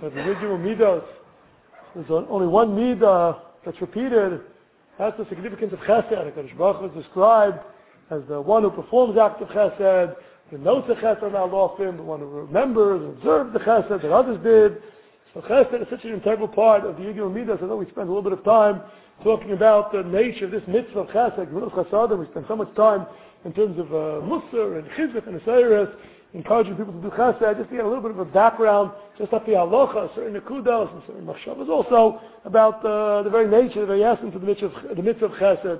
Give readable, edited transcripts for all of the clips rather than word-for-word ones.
that the Yigimel Midos, there's only one Midah that's repeated, has the significance of Chesed. HaKadosh Baruch Hu is described as the one who performs acts of Chesed, the notes of Chesed Alofim, the one who remembers and observes the Chesed that others did. So Chesed is such an integral part of the Yigimel Midas. I know we spend a little bit of time talking about the nature of this mitzvah of Chesed, Gemilas Chasadim. We spend so much time in terms of Musar and Chizuk and Aseiris, encouraging people to do Chesed, just to get a little bit of a background, just up the halacha, certain nekudos and certain machshavas, also about the very nature, the very essence of the mitzvah of Chesed.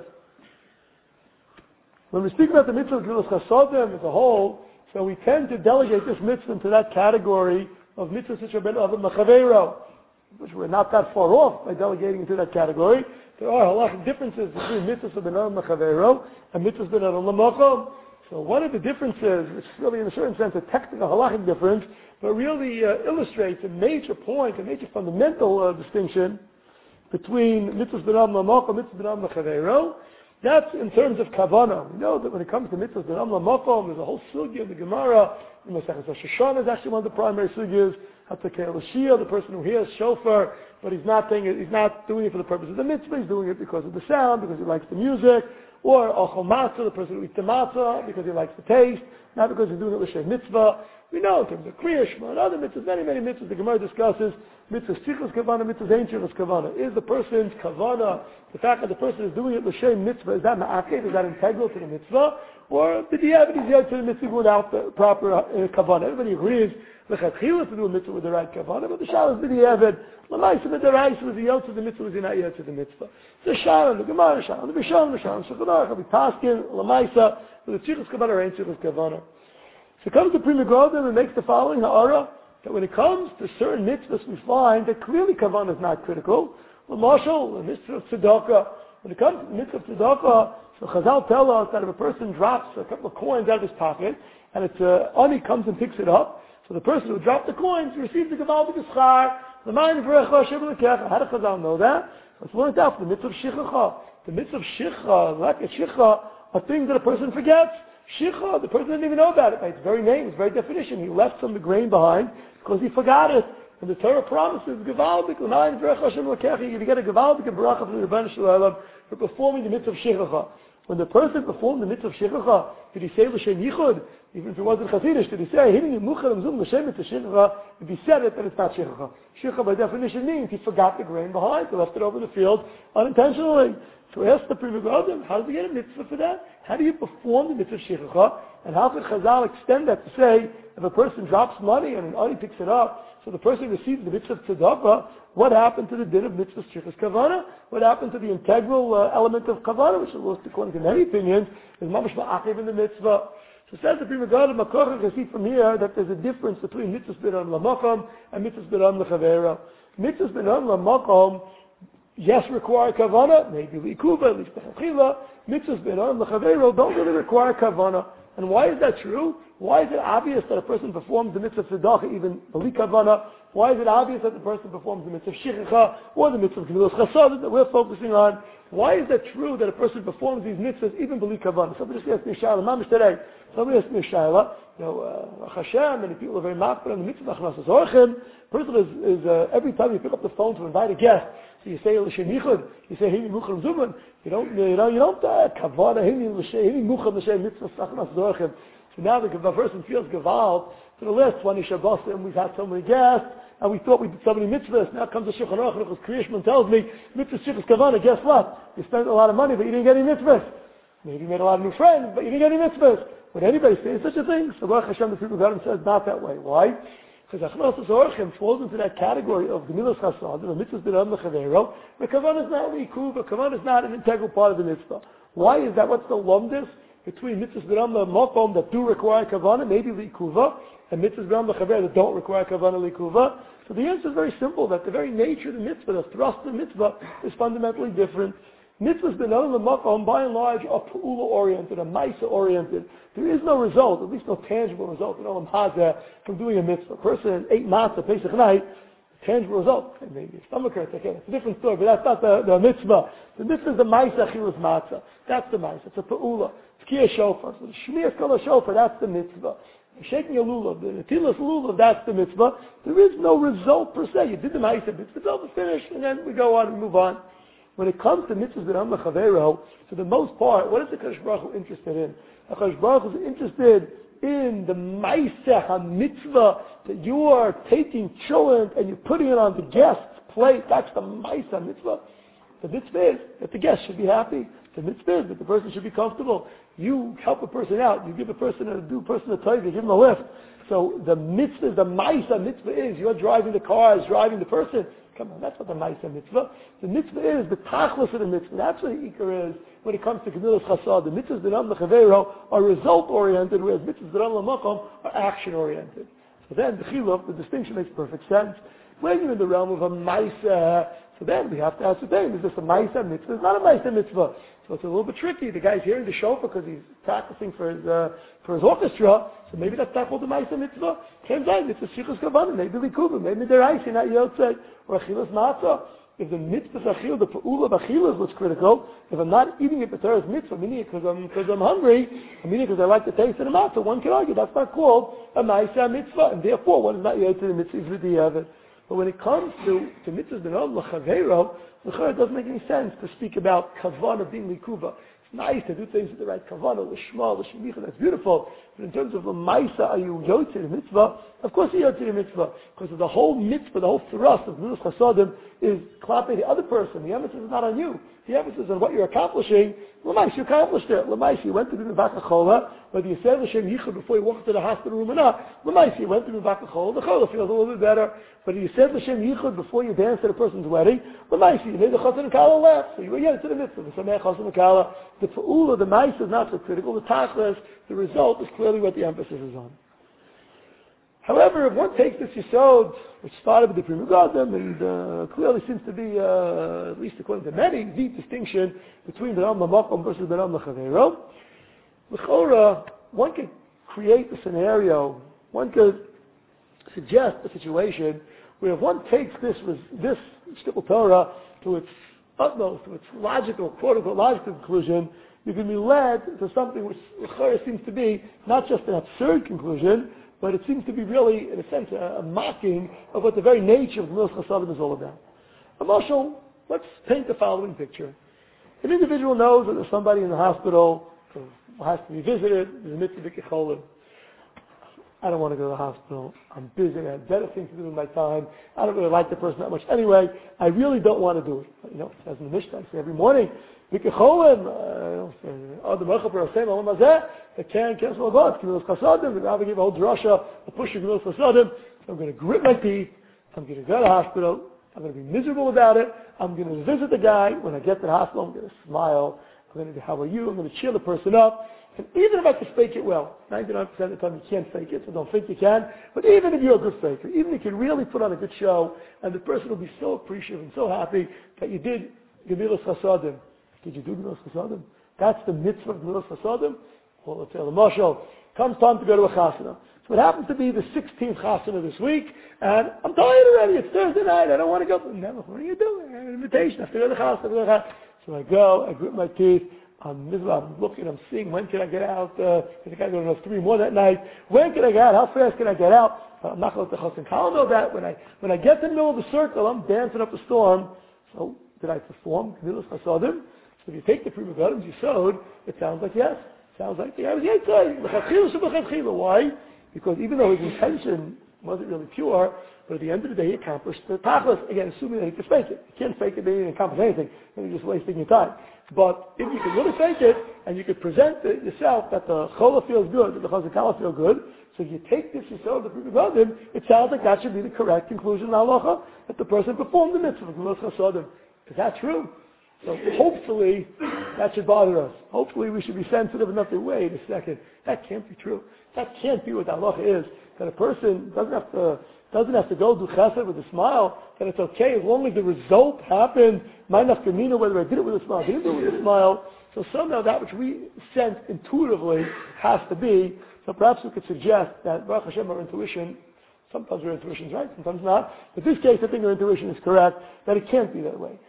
When we speak about the mitzvah of Gemilas Chasadim as a whole, so we tend to delegate this mitzvah into that category of mitzvahs which are ben Avim Machavero, which we're not that far off by delegating into that category. There are halachic differences between mitzvahs of ben Avim Machavero and mitzvahs ben Avim Lamakom. So one of the differences, which is really in a certain sense a technical halachic difference, but really illustrates a major point, a major fundamental distinction between mitzvahs ben Avim Lamakom and mitzvahs ben Avim Machavero. That's in terms of kavanah. We know that when it comes to mitzvahs ben Avim Lamakom, there's a whole sugya in the Gemara. Masechus Shoshana is actually one of the primary sugyas. Hatakei L'Shia, the person who hears shofar, but he's not doing it for the purpose of the mitzvah. He's doing it because of the sound, because he likes the music. Or Ochel Matzah, the person who eats the matzah because he likes the taste, not because he's doing it l'shem mitzvah. We know in terms of Kriya Shema and other mitzvahs, many mitzvahs, the Gemara discusses mitzvahs sichos kavana, mitzvahs ein sichos kavana. Is the person's kavana, the fact that the person is doing it l'shem mitzvah, is that ma'akev, is that integral to the mitzvah? Or did he have it to the mitzvah without the proper kavana? Everybody agrees lechatchila to do a mitzvah with the right kavana, but the shal is did he have it? L'maisa b'deraisa, was he yot to the mitzvah, was he not yot to the mitzvah? The shal, the Gemara shal, the Bisham, the shal, Shulchan Aruch, the Paskin, l'maisa, with the tzichus kavana or ein tzichus kavana. So comes the Pri Megadim and makes the following ha'ara, that when it comes to certain mitzvahs, we find that clearly kavana is not critical. L'mashal, the mitzvah of tzedakah. When it comes to the mitzvah of tzedakah, so Chazal tell us that if a person drops a couple of coins out of his pocket, and it's ani comes and picks it up, so the person who dropped the coins receives the gaval b'gischar. The mind of Hashem l'kecha. How does Chazal know that? Let's learn it out from the mitzvah of shichacha. The mitzvah of shicha, like a shicha, are things that a person forgets. Shicha, the person didn't even know about it. By its very name, its very definition, he left some of the grain behind because he forgot it. And the Torah promises gavaldik l'mayim v'rech Hashem l'kecha. You get a gavaldik and bracha from the Rebbeinu Shalom for performing the mitzvah of shichacha. When the person performed the mitzvah of shichacha, did he say l'shem yichud? Even if it wasn't chassidish, did he say hitting muchal mzum l'shem mitzvah shichacha? If he said it, then it's not shichacha. Shichacha by definition means he forgot the grain behind, he left it over in the field unintentionally. So he asked the Pri Megadim, how does he get a mitzvah for that? How do you perform the mitzvah of shichacha? And how could Chazal extend that to say, if a person drops money and an ani picks it up, so the person receives the mitzvah of tzedakah, what happened to the din of mitzvah shichus kavana? What happened to the integral element of kavana, which according to many opinions, is mamash ma'achiv in the mitzvah? So says the Pri Megadim, Makocha can see from here that there's a difference between mitzvahs b'nam l'makom and mitzvahs b'nam l'chavera. Mitzvahs b'nam l'makom, yes, require kavana, maybe l'ikuba, at least l'chachila. Mitzvahs b'nam l'chavera don't really require kavana. And why is that true? Why is it obvious that a person performs the mitzvah of tzedakah even b'li kavana? Why is it obvious that the person performs the mitzvah of shichacha or the mitzvah of gemilas chasadim that we're focusing on? Why is that true that a person performs these mitzvahs even b'li kavana? Somebody just asked me a shayla, mamish today. Somebody asked me a shayla. Hashem, many people are very makbar on the mitzvah of achnasas orchim. Person is every time you pick up the phone to invite a guest, so you say l'shem yichud, you say hini muchal zuman. You don't kavana hini muchal l'shem mitzvah achnasas orchim. So now the person feels gavald. For the last 20 Shabbosim, we've had so many guests, and we thought we did so many mitzvahs. Now comes the Shulchan Aruch, because Kriya Shema tells me, mitzvah shichus kavana, guess what? You spent a lot of money, but you didn't get any mitzvahs. Maybe you made a lot of new friends, but you didn't get any mitzvahs. Would anybody say such a thing? So Baruch Hashem, the Pri Megadim says not that way. Why? Because achnasas orchim falls into that category of gemilas chasadim, the mitzvahs b'nam l'chavero, but kavana is not l'ikuva, kavana is not an integral part of the mitzvah. Why is that? What's the lumdus between mitzvahs b'nam l'makom that do require kavana, maybe l'ikuva, and mitzvahs b'nam l'chavera that don't require kavana l'ikuva? So the answer is very simple, that the very nature of the mitzvah, the thrust of the mitzvah, is fundamentally different. Mitzvahs b'nam l'makom, by and large, are pu'ula-oriented, are maisa-oriented. There is no result, at least no tangible result in Olam Hazeh from doing a mitzvah. A person ate matzah, Pesach night, tangible result. Maybe a stomach hurt, okay, it's a different story, but that's not the mitzvah. The mitzvah is the maisa chilus matzah. That's the maisa. It's a pu'ula. It's kiyah shofar. So the shmiyah kol shofar, that's the mitzvah. Shaking a lulav, the netilas lulav, that's the mitzvah. There is no result per se. You did the ma'aseh mitzvah, it's finished, and then we go on and move on. When it comes to mitzvahs b'nam l'chaveiro, for the most part, what is the Kadosh Baruch Hu interested in? The Kadosh Baruch Hu is interested in the ma'aseh ha-mitzvah, that you are taking children and you're putting it on the guest's plate. That's the ma'aseh mitzvah. The mitzvah is that the guest should be happy. The mitzvah is that the person should be comfortable. You help a person out. You give a person a tov. You give him a lift. So the mitzvah, the ma'aseh mitzvah is you're driving the car, is driving the person. Come on, that's what the ma'aseh mitzvah. The mitzvah is the tachlis of the mitzvah. That's what the ikar is when it comes to gemilas chasad. The mitzvahs b'nam l'chaveiro are result oriented, whereas mitzvahs b'nam l'makom are action oriented. So then the chiluf, the distinction makes perfect sense. When you're in the realm of a ma'aseh, so then we have to ascertain, is this a ma'aseh mitzvah? It's not a ma'aseh mitzvah. So it's a little bit tricky. The guy's hearing the shofar because he's practicing for his orchestra, so maybe that's not called the ma'aseh mitzvah. Turns out it's a shichus kavanah, maybe likuvah, maybe deraisa, not yotzei, or achilas matzah. If the mitzvah achil, the pa'ula of achil is what's critical, if I'm not eating it b'teres mitzvah, meaning it because I'm hungry, meaning because I like the taste of the matzah, one can argue that's not called a ma'aseh mitzvah, and therefore one is not yotzei the mitzvah is v'diavad. But when it comes to mitzvahs b'nam l'chaveiro, it doesn't make any sense to speak about kavanah being likuva. It's nice to do things with the right kavanah, l'shma, l'shmicha, that's beautiful. But in terms of the ma'isa, are you yotzei the mitzvah? Of course you're yotzei the mitzvah. Because the whole mitzvah, the whole thrust of mitzvah chasadim is klape the other person. The emphasis is not on you. The emphasis is on what you're accomplishing. L'mais, you accomplished it. L'mais, you went to do the vakachola, whether you said L'shem Yichud before you walked to the hospital room or not. L'mais, you went to do vakachola, the chola feels a little bit better. Whether you said L'shem Yichud before you danced at a person's wedding, l'mais, you made the chassan and kala laugh. So you were to the mitzvah, the sameh chassan and kala. The fa'ula, the mais is not so critical. The tachlis, the result is clearly what the emphasis is on. However, if one takes this yisod, which started with the Pri Megadim, and clearly seems to be, at least according to many, the distinction between b'nam l'makom versus b'nam l'chaveiro, l'chora, one could create a scenario, one could suggest a situation where if one takes this shtickle Torah to its utmost, to its logical, quote-unquote logical conclusion, you can be led to something which l'chora seems to be not just an absurd conclusion, but it seems to be really, in a sense, a mocking of what the very nature of Gemilas Chasadim is all about. Marshall, let's paint the following picture. An individual knows that there's somebody in the hospital who has to be visited. There's a mitzvah b'kecholim. I don't want to go to the hospital. I'm busy. I have better things to do with my time. I don't really like the person that much anyway. I really don't want to do it. But, it says in the Mishnah, I say every morning, b'kecholim, the can cancel God, Gemilas Chasadim, the rabbi gave a whole drasha, a push of Gemilas Chasadim. So I'm going to grit my teeth, I'm going to go to the hospital, I'm going to be miserable about it, I'm going to visit the guy, when I get to the hospital I'm going to smile, I'm going to how are you, I'm going to cheer the person up, and even if I can fake it well, 99% of the time you can't fake it, so don't think you can, but even if you're a good faker, even if you can really put on a good show, and the person will be so appreciative and so happy that you did Gemilas Chasadim. Did you do Gemilas Chasadim? That's the mitzvah of Gemilas Chasadim. Well, let's say the Marshal, comes time to go to a chasana. So it happens to be the 16th chasana this week, and I'm tired already. It's Thursday night. I don't want to go. No, what are you doing? I have an invitation. I have to go to the chasana. So I go. I grit my teeth. I'm miserable. I'm looking. I'm seeing when can I get out. I think I go to 3 more that night. When can I get out? How fast can I get out? I'm not going to let the chassan kala know that. When I get to the middle of the circle, I'm dancing up a storm. So did I perform Gemilas Chasadim? So if you take the Pri Megadim you sewed, it sounds like yes. Sounds like the guy was Yitzhak. Why? Because even though his intention wasn't really pure, but at the end of the day he accomplished the tachlis. Again, assuming that he could fake it. You can't fake it, then you didn't accomplish anything. Then you're just wasting your time. But if you could really fake it, and you could present it yourself that the chola feels good, that the chazakala feel good, so you take this yourself, the Pri Megadim, it sounds like that should be the correct conclusion in halacha, that the person performed the mitzvah of Gemilas Chasadim. Is that true? So hopefully that should bother us. Hopefully we should be sensitive enough to wait a second. That can't be true. That can't be what the halacha is. That a person doesn't have to go do chesed with a smile. That it's okay as long as the result happened. My nafkamina, whether I did it with a smile, didn't do it with a smile. So somehow that which we sense intuitively has to be. So perhaps we could suggest that Baruch Hashem, our intuition. Sometimes our intuition is right, sometimes not. But in this case, I think our intuition is correct, that it can't be that way.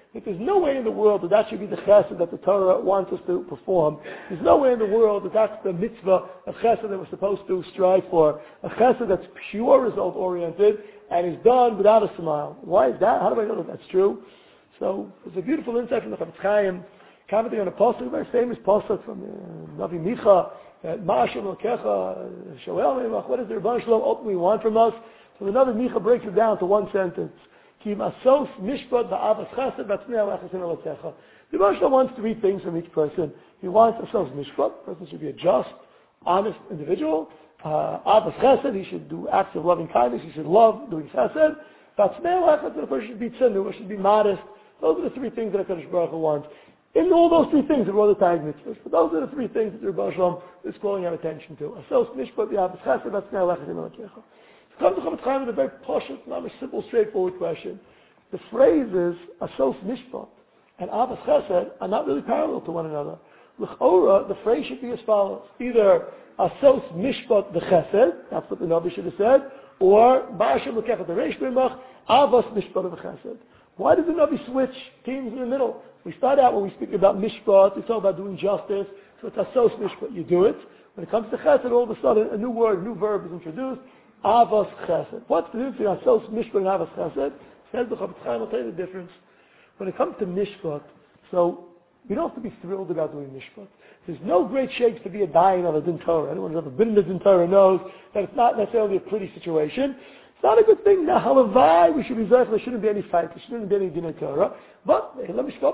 That there's no way in the world that should be the chesed that the Torah wants us to perform. There's no way in the world that that's the mitzvah of chesed that we're supposed to strive for. A chesed that's pure result oriented and is done without a smile. Why is that? How do I know that that's true? So there's a beautiful insight from the Chafetz Chaim, commenting on a pasuk, a very famous pasuk from Navi Micha, Ma'ashem Lokecha, Shoel, what does the Rebbeinu Shalom ultimately want from us? So the Navi Micha breaks it down to one sentence. Ki masos mishpat ba'avas chesed b'atznei alechasim elokecha. The Rebbeinu Shalom wants three things from each person. He wants asos mishpat. The person should be a just, honest individual. Avas chesed, he should do acts of loving kindness. He should love doing chesed. B'atznei alechasim, the person should be tzenu, should be modest. Those are the three things that HaKadosh Baruch Hu wants. In all those three things, there are the Tag mitzvahs. But those are the three things that the Rebbeinu Shalom is calling our attention to. Asos mishpat b'avas chesed b'atznei alechasim elokecha. Come to Chafetz Chaim with a very poshut, not a simple, straightforward question. The phrases Asos Mishpat and Avas Chesed are not really parallel to one another. L'chora, the phrase should be as follows: either Asos Mishpat the Chesed, that's what the Navi should have said, or Ba'ashem L'kechet the Reish B'mach Avas Mishpat the Chesed. Why does the Navi switch teams in the middle? We start out when we speak about Mishpat, it's all about doing justice, so it's Asos Mishpat, you do it. When it comes to Chesed, all of a sudden a new word, a new verb is introduced. Avos Chesed. What's the difference between Asos Mishpat and Avos Chesed? Says the Chafetz Chaim, I'll tell you the difference. When it comes to Mishpat, so you don't have to be thrilled about doing Mishpat. There's no great shakes to be a dying of a Din Torah. Anyone who's ever been in the Din Torah knows that it's not necessarily a pretty situation. It's not a good thing. Now, halavai, we should be there shouldn't be any fight. There shouldn't be any Din Torah. But there's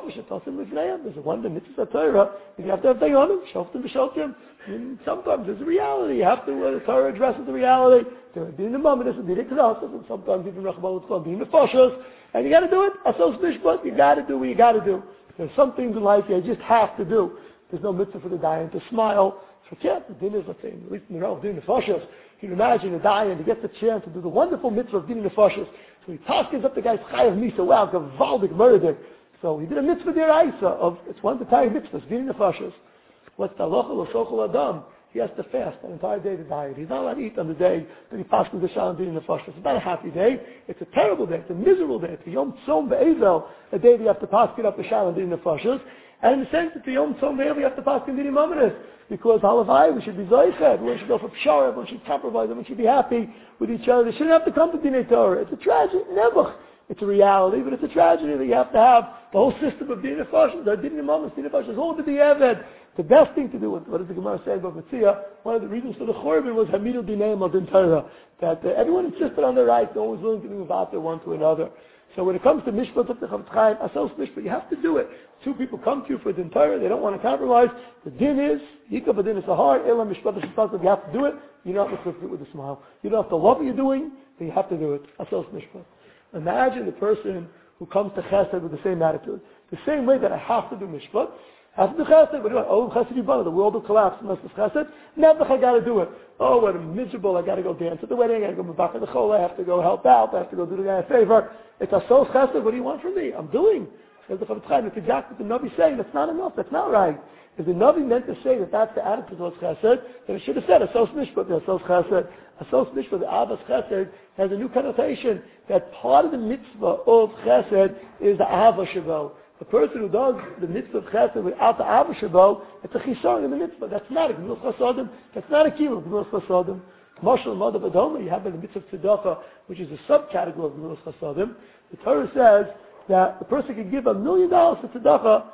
a wonder mitzvah Torah. You have to have dayanim, shoftim b'shoftim. Sometimes there's a reality. You have to, the Torah addresses the reality. There are din imamanis and din ikrazas, and sometimes even rachman it's called din nefashos. And you got to do it. Asos mishpat, you got to do what you got to do. There's some things in life you just have to do. There's no mitzvah for the dayan to smile. So yeah, the din is, let's say, at least in the realm of din nefashos. You can imagine a dayan to get the chance to do the wonderful mitzvah of din nefashos. So he taskins up the guy's chayav misa. Wow, gavaldik murder. So he did a mitzvah deraisa of, it's one of the entire mitzvahs, din nefashos. What's the halacha l'sochel adam? He has to fast an entire day to diet. He's not allowed to eat on the day that he passes the shalom din nefashos. It's not a happy day. It's a terrible day. It's a miserable day. It's a yom tzom be'ezel, a day that you have to pass up the shalom din nefashos. And in the sense that the yom tzom be'ezel, you have to pass din imamanis. Because halavai, we should be zoichet. Everyone should go for pshara. Everyone should compromise. Everyone should be happy with each other. They shouldn't have to come to Dinei Torah. It's a tragedy. Never. It's a reality, but it's a tragedy that you have to have the whole system of Dinei Nefashos. Our Dinei Mamas, Dinei Nefashos, all to be eved. The best thing to do, what does the Gemara say about Metzia? One of the reasons for the Churban was Hamidu Dinei Malden Torah. That everyone insisted on their rights. No one was willing to move out there one to another. So when it comes to Mishpat of the Chafetz Chaim, Asos Mishpat, you have to do it. Two people come to you for Din Torah, they don't want to compromise. The din is, Yikab Din is a hard, Elam Mishpat of you have to do it. You're not supposed to do it with a smile. You don't have to love what you're doing, but you have to do it. Asos Mishpat. Imagine the person who comes to Chesed with the same attitude. The same way that I have to do Mishpat, I have to do Chesed, but oh, Chesed Yibana, the world will collapse unless it's Chesed. Never I got to do it. Oh, what a miserable, I got to go dance at the wedding, I got to go back at the chol, I have to go help out, I have to go do the guy a favor. It's Asos Chesed, what do you want from me? I'm doing. Says the Chafetz Chaim, it's exactly what the Navi saying, that's not enough, that's not right. If the Navi meant to say that that's the attitude towards Chesed, then it should have said Asos Mishpat, Asos Chesed. Asos Mishpat, the Avas Chesed, has a new connotation that part of the mitzvah of Chesed is the Ava Shabo. The person who does the mitzvah of Chesed without the Ava Shabo, it's a chisar in the mitzvah. That's not a Gemilas Chasadim. That's not a kiyum of Gemilas Chasadim. Mashal Madav Adoma, you have the mitzvah of Tzedakah, which is a subcategory of Gemilas Chasadim. The Torah says that the person can give $1 million to Tzedakah,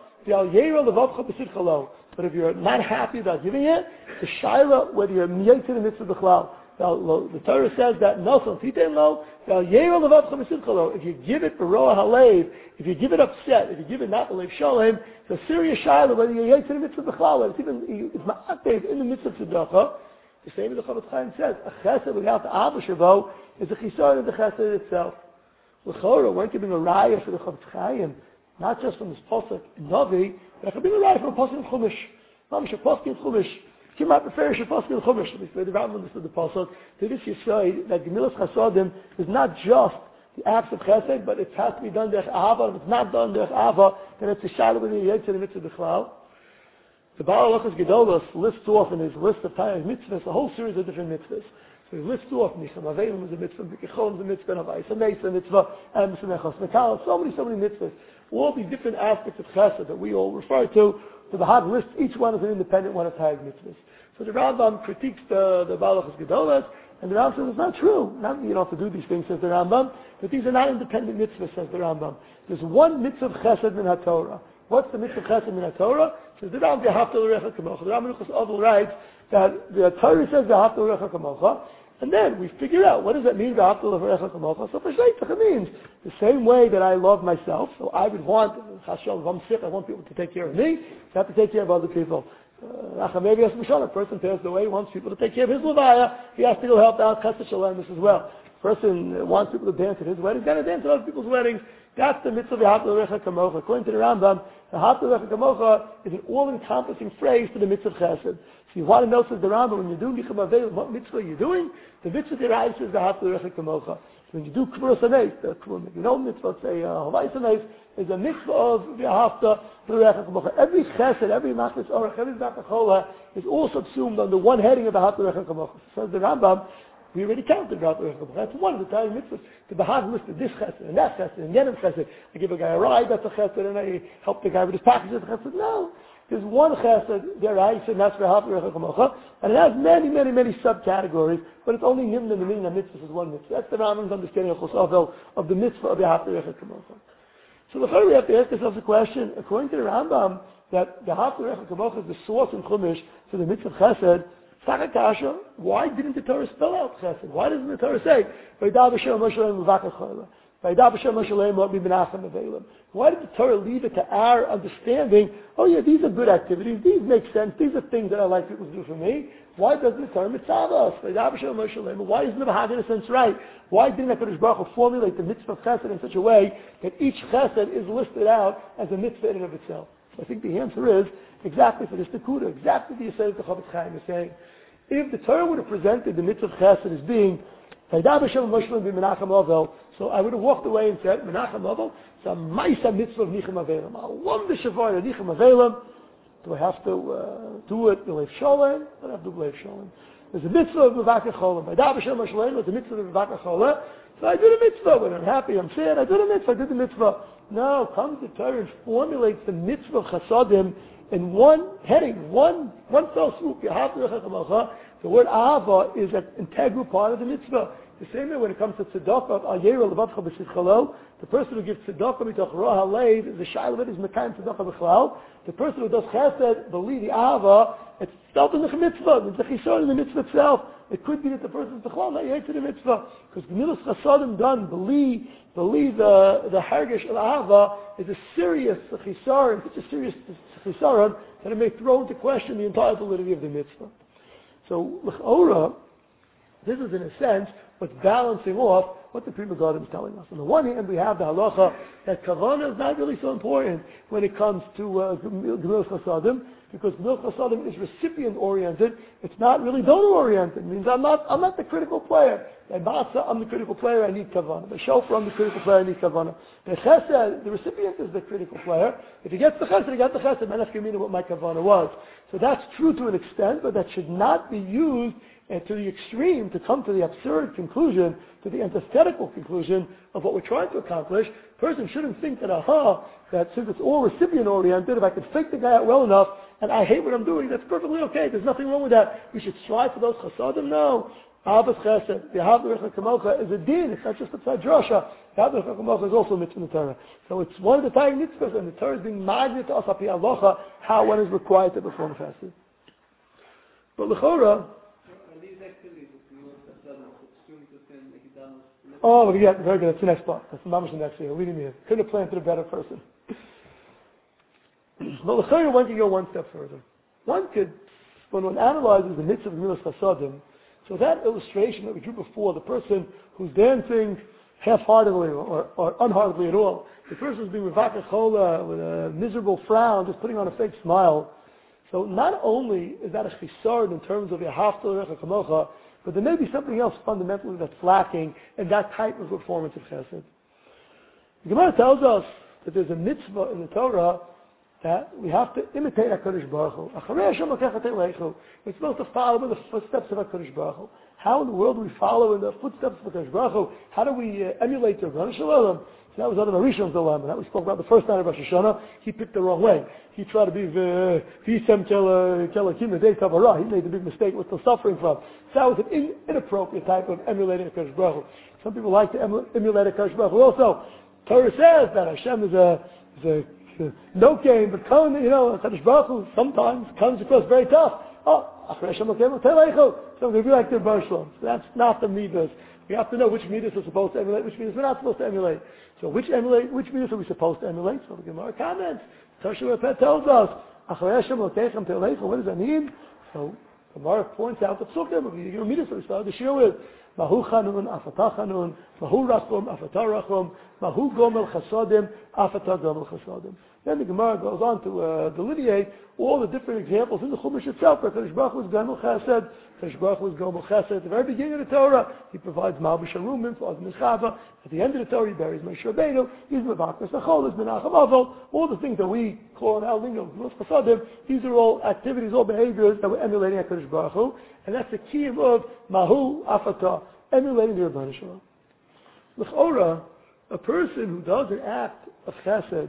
but if you're not happy about giving it, the shaila, whether you're miyay to the mitzvah b'chlal. The Torah says that if you give it b'roa halev, if you give it upset, if you give it not b'lev shalem, it's a serious shaila whether you're yay to the mitzvah b'chlal. It's ma'atev in the mitzvah tzedakah. The same as the Chafetz Chaim says, a chesed without the Ava Shavo is a chisar in the chesed itself. L'chora, weren't giving a raya for the Chafetz Chaim, not just from this pasuk in Navi, but I could be a raya from a pasuk in Chumash. Mamish a pasuk in Chumash. You might prefer a pasuk in Chumash. The Rambam understood the pasuk. To this you say that Gemilas Chasadim is not just the acts of chesed, but it has to be done derech ahava. If it's not done derech ahava, then it's a shaila when you yet to the mitzvah b'chlal. The Baal Halachos Gedolos lists off in his list of Torah mitzvahs a whole series of different mitzvahs. So he lists off Nicham Avelim is a mitzvah, Bikichon is a mitzvah, Havayis HaMeisa mitzvah, and Semechos Mekal. So many mitzvahs. All these different aspects of Chesed that we all refer to. So the Had lists each one as an independent one of Tag mitzvahs. So the Rambam critiques the Balachas Gedolas, and the Rambam says it's not true. Not you don't have to do these things, says the Rambam, but these are not independent mitzvahs, says the Rambam. There's one mitzvah of Chesed min HaTorah. What's the mitzvah of Chesed min HaTorah? Says the Rambam, V'ahavta l'recha kamocha. The Rambam Luchas Ovel writes that the Torah says V'ahavta l'recha kamocha, and then we figure out what does that mean V'ahavta l'recha kamocha. So it means the same way that I love myself. So I would want, if I'm sick, I want people to take care of me. I have to take care of other people. A person passed away, wants people to take care of his levaya. He has to go help out Chesed Shalem as well. A person wants people to dance at his wedding, he's got to dance at other people's weddings. That's the mitzvah of V'ahavta l'recha kamocha. According to the Rambam, V'ahavta l'recha kamocha is an all-encompassing phrase for the mitzvah of Chesed. So you want to know, says the Rambam, when you're doing Nicham Avelim, what mitzvah are you doing? The mitzvah derived says V'ahavta l'recha kamocha. So when you do K'vur Sanes, mitzvah, say Havayis HaMeisa, is a mitzvah of V'ahavta l'recha kamocha. Every Chesed, every Machlis Orach, every Machlis is all subsumed under one heading of V'ahavta l'recha kamocha. So says the Rambam, we already counted V'ahavta l'recha kamocha. That's one of the Tayim mitzvahs. The Bahag listed this Chesed and that Chesed and Yenim Chesed. I give a guy a ride, that's a Chesed, and I help the guy with his packages, that's a Chesed. No. There's one Chesed, there I said, that's V'ahavta l'recha kamocha, and it has many subcategories, but it's only Nimna the meaning of mitzvah is one mitzvah. That's the Rambam's understanding of the mitzvah of V'ahavta l'recha kamocha. So before we have to ask ourselves a question, according to the Rambam, that V'ahavta l'recha kamocha is the source in Chumash for the mitzvah of Chesed. Sakakasha, why didn't the Torah spell out Chesed? Why doesn't the Torah say, V'yidah b'shem Moshe Rabbeinu l'vakach chola? V'yidah b'shem Moshe Rabbeinu lo b'menachem avelim? Why did the Torah leave it to our understanding, oh yeah, these are good activities, these make sense, these are things that I like people to do for me? Why doesn't the Torah mitzvah us? V'yidah b'shem Moshe Rabbeinu? Why isn't the Bahag in a sense right? Why didn't HaKadosh Baruch Hu formulate the mitzvah of Chesed in such a way that each Chesed is listed out as a mitzvah in and of itself? So I think the answer is exactly for this Nekuda, exactly the Yisrael the Chavetz Chaim is saying. If the Torah would have presented the mitzvah of Chesed as being V'yidah b'shem Moshe Rabbeinu b'menachem avel, so I would have walked away and said, Menachem avel, it's a ma'isa mitzvah of Nicham Avelim. I love the Shavar of Nicham Avelim. Do I have to do it b'leiv sholem? I don't have to do b'leiv sholem. There's a mitzvah of Mevakach Chola. V'yidah b'shem Moshe Rabbeinu, there's a mitzvah of Mevakach Chola. So I do the mitzvah. When I'm happy, I'm sad, I do the mitzvah, I did the mitzvah. No, comes the Torah and formulates the mitzvah of Chasadim in one heading, one fell swoop. V'ahavta l'recha kamocha. The word ahava is an integral part of the mitzvah. The same way when it comes to tzedakah, al yera levavcha b'sichalo, the person who gives tzedakah mitoch roh halev, the shayla of it is mekayim tzedakah b'chlal. The person who does chesed, believe the ahava, it's itself in the mitzvah. It's a chisor in the mitzvah itself. It could be that the person is b'chlal, not yet to the mitzvah. Because gemilas chasadim done, believe the hargish of ahava is a serious chisor, and such a serious chisor that it may throw into question the entire validity of the mitzvah. So, l'ch'ora, this is in a sense what's balancing off what the Pri Megadim is telling us. On the one hand, we have the halacha that kavanah is not really so important when it comes to Gemilas Chasadim, because Gemilas Chasadim is recipient-oriented. It's not really donor-oriented. It means I'm not the critical player. By Matzah, I'm the critical player, I need kavanah. By Shofar, I'm the critical player, I need kavanah. By Chesed, the recipient is the critical player. If he gets the Chesed, he got the Chesed. Man after what my kavanah was. So that's true to an extent, but that should not be used to the extreme to come to the absurd conclusion, to the antithetical conclusion of what we're trying to accomplish. A person shouldn't think that, that since it's all recipient-oriented, if I can fake the guy out well enough, and I hate what I'm doing, that's perfectly okay. There's nothing wrong with that. We should strive for those chasadim. No. Ahavas Chesed, the V'ahavta l'recha kamocha is a din. It's not just a drasha. V'ahavta l'recha kamocha is also a mitzvah in the Torah. So it's one of the Tayim mitzvahs, and the Torah is being magnet to us api halacha, how one is required to perform Chesed. But l'chora, oh, yeah, very good. That's the next part. That's the mamash the next year. Leading me in. Couldn't have planted a better person. But l'chora, one can go one step further. One could, when one analyzes the mitzvah of Gemilas Chasadim, so that illustration that we drew before, the person who's dancing half-heartedly or unheartedly at all, the person who's being mevakach chola with a miserable frown, just putting on a fake smile. So not only is that a chisar in terms of V'ahavta l'recha kamocha, but there may be something else fundamentally that's lacking in that type of performance of chesed. The Gemara tells us that there's a mitzvah in the Torah that we have to imitate HaKadosh Baruch Hu. We're supposed to follow in the footsteps of HaKadosh Baruch Hu. How in the world do we follow in the footsteps of HaKadosh Baruch Hu? How do we emulate the Rebbeinu Shalom? So that was Adam Arisham's dilemma. That we spoke about the first night of Rosh Hashanah. He picked the wrong way. He tried to be V'isem Kelakim Dei Tavara. He made the big mistake. We're still suffering from. So that was an inappropriate type of emulating HaKadosh Baruch Hu. Some people like to emulate HaKadosh Baruch Hu. Also, Torah says that Hashem is a no game, but HaKadosh Baruch Hu sometimes comes across very tough. So I'm going to be like the Rebbeinu Shalom. So that's not the midas. We have to know which midas we're supposed to emulate, which midas we're not supposed to emulate. So which midas are we supposed to emulate? So the Gemara comments. Toshua Pet tells us, what does that mean? So the Gemara points out the psukim of the midas that we started the shir with. Mahu chanun, afata chanun, mahu rachum, afata rachum, mahu gomel chasadim, afata gomel chasadim. Then the Gemara goes on to delineate all the different examples in the Chumash itself. Kadosh Baruch Hu is Gomel Chesed. Kadosh Baruch Hu is Gomel Chesed. At the very beginning of the Torah, He provides Malbish Harumim for Adam Chava. At the end of the Torah, He buries Moshe Rabbeinu. He's Mevakos Achol. He's Menachem Avol. All the things that we call in our lingo Gvus Chasadim. These are all activities, all behaviors that we're emulating at Kadosh Baruch Hu, and that's the key of Mahu Afata, emulating the Rebbeinu Shalom. L'chora, a person who does an act of Chesed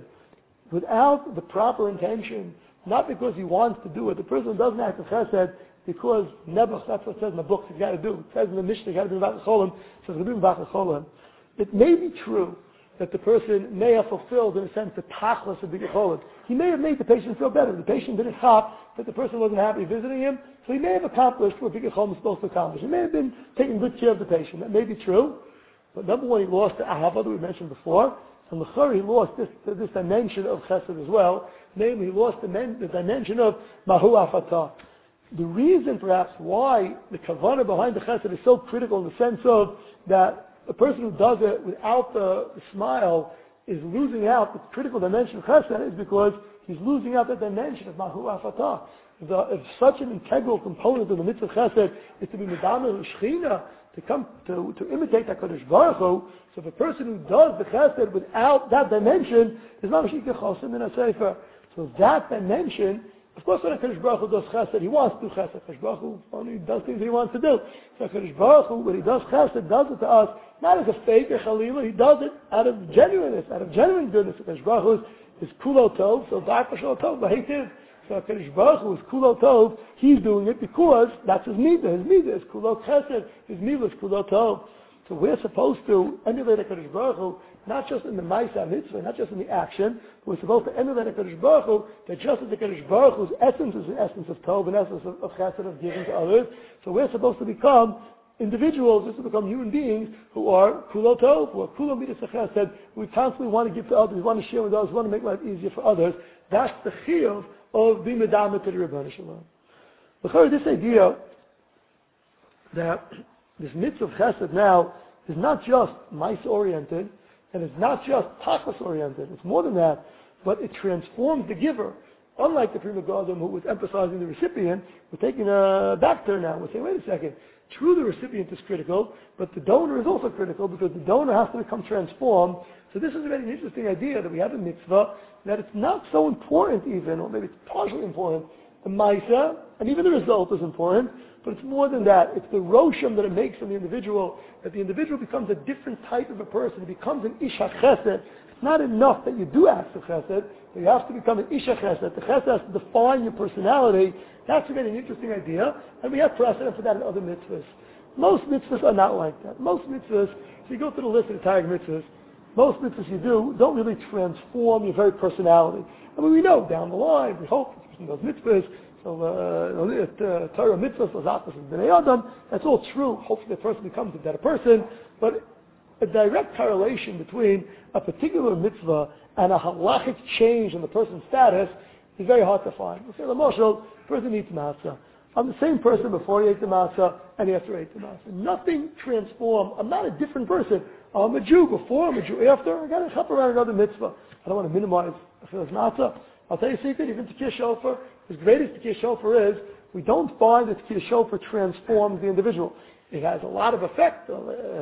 without the proper intention, not because he wants to do it. The person doesn't act of chesed because Nebuch, that's what it says in the books, he's got to do. It says in the Mishnah, he's got to be Mevakos Cholim. It says, be Mevakos Cholim. It may be true that the person may have fulfilled, in a sense, the tachlis of Bigul Cholim. He may have made the patient feel better. The patient didn't chop that the person wasn't happy visiting him, so he may have accomplished what Bigul Cholim is supposed to accomplish. He may have been taking good care of the patient. That may be true. But number one, he lost the ahava that we mentioned before. And l'chari, he lost this dimension of chesed as well. Namely, he lost the dimension of mahu afata. The reason, perhaps, why the kavanah behind the chesed is so critical in the sense of that a person who does it without the smile is losing out the critical dimension of chesed is because he's losing out that dimension of mahu afata. If such an integral component of the mitzvah chesed is to be medamer shechina, to come to imitate HaKadosh Baruch Hu, so if a person who does the chesed without that dimension is not mashika chosim in a sefer. So that dimension, of course, when HaKadosh Baruch Hu does chesed, he wants to do chesed. HaKadosh Baruch Hu only does things that he wants to do. So HaKadosh Baruch Hu, when he does chesed, does it to us not as a fake or chalila. He does it out of genuineness, out of genuine goodness. HaKadosh Baruch Hu is kulo tov, so dark shal tov, v'heitiv. So HaKadosh Baruch Hu is kulo tov. He's doing it because that's his midah. His midah is kulo chesed. His midah is kulo tov. So we're supposed to emulate HaKadosh Baruch Hu, not just in the ma'aseh mitzvah, not just in the action. We're supposed to emulate HaKadosh Baruch Hu, that just as HaKadosh Baruch Hu's essence is the essence of tov, and essence of chesed, of giving to others. So we're supposed to become individuals, we're supposed to become human beings who are kulo tov, who are kulo midas chesed. We constantly want to give to others, we want to share with others, we want to make life easier for others. That's the chiyuv of being medamer to the Rebbeinu Shalom. Because this idea that this mitzvah of chesed now is not just mice-oriented, and it's not just tachlis-oriented. It's more than that, but it transforms the giver. Unlike the Pri Megadim, who was emphasizing the recipient, we're taking a back turn now. We're saying, wait a second. True, the recipient is critical, but the donor is also critical because the donor has to become transformed. So this is a very interesting idea that we have in mitzvah, that it's not so important even, or maybe it's partially important, the ma'aseh, and even the result is important, but it's more than that. It's the rosham that it makes on the individual, that the individual becomes a different type of a person. He becomes an ish chesed. It's not enough that you do acts of chesed, but you have to become an ish chesed. The chesed has to define your personality. That's a very interesting idea, and we have precedent for that in other mitzvahs. Most mitzvahs are not like that. Most mitzvahs, so you go through the list of the Targum mitzvahs, most mitzvahs you do don't really transform your very personality. I mean, we know down the line, we hope the person does mitzvahs, so Torah mitzvahs, lazatas, and b'nei adam, that's all true. Hopefully the person becomes a better person, but a direct correlation between a particular mitzvah and a halachic change in the person's status is very hard to find. We'll say, the person eats matzah. I'm the same person before he ate the matzah and after he ate the matzah. Nothing transformed. I'm not a different person. I'm a Jew before, I'm a Jew after. I got to hop around another mitzvah. I don't want to minimize Achilas matzah. I'll tell you a secret, even Tekiah Shofar, as great as Tekiah Shofar is, we don't find that Tekiah Shofar transforms the individual. It has a lot of effect.